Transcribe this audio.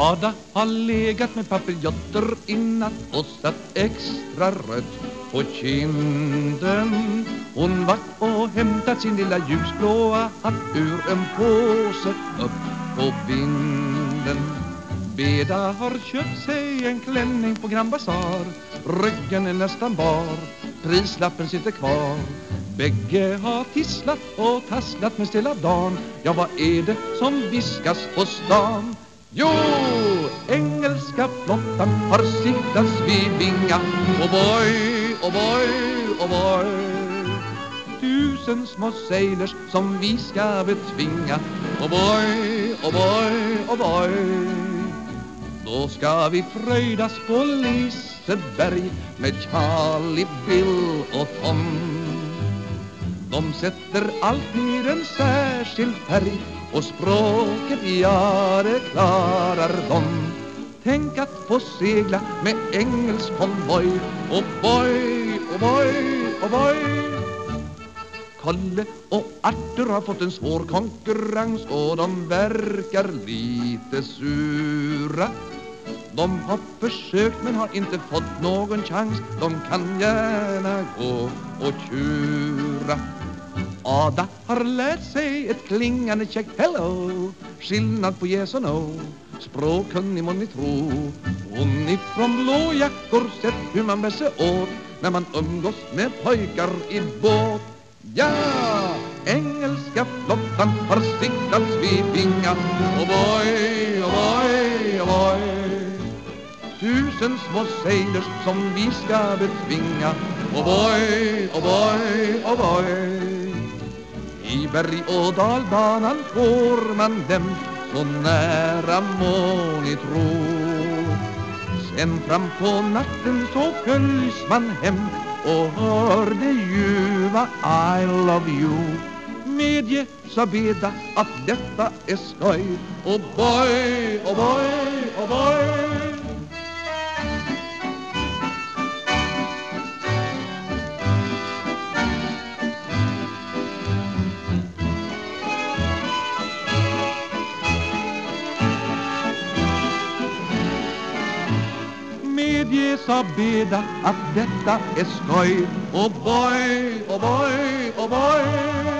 Ada har legat med papiljotter i natt och satt extra rött på kinden. Hon var och hämtat sin lilla ljusblåa hatt ur en påse upp på vinden. Beda har köpt sig en klänning på Grand Bazaar. Ryggen är nästan bar, prislappen sitter kvar. Bägge har tisslat och tasslat med stilla dagen. Ja, vad är det som viskas på stan? Jo, engelska flottan har siktats vid Vinga. Oh boy, oh boy, oh boy. 1000 små sailors som vi ska betvinga. Oh boy, oh boy, oh boy. Då ska vi fröjdas på Liseberg med Charlie, Bill och Tom. De sätter alltid en särskild färg och språket, ja, det klarar de. Tänk att få segla med engelsk konvoj. Oh boy, oh boy, oh boy. Kalle och Arthur har fått en svår konkurrens och de verkar lite sura. De har försökt men har inte fått någon chans. De kan gärna gå och tjura. Ada har lärt sig ett klingande check hello. Skillnad på yes och no. Språkkunnig må ni tro. Hon ifrån blå jackor sett hur man bär sig åt när man umgås med pojkar i båt. Ja, engelska flottan har siktats vid Vinga. Oh boy, oh boy, oh boy. 1000 små sailors som vi ska betvinga. Oh boy, oh boy, oh boy. I berg- och dalbanan får man dem så nära må ni tro. Sen fram på natten så följs man hem och hör det ljuva I love you. Medge, sa Beda, att detta är skoj. Oh boy, oh boy, oh boy. Medge, sa Beda, att detta är skoj. Oh boy, oh boy, oh boy.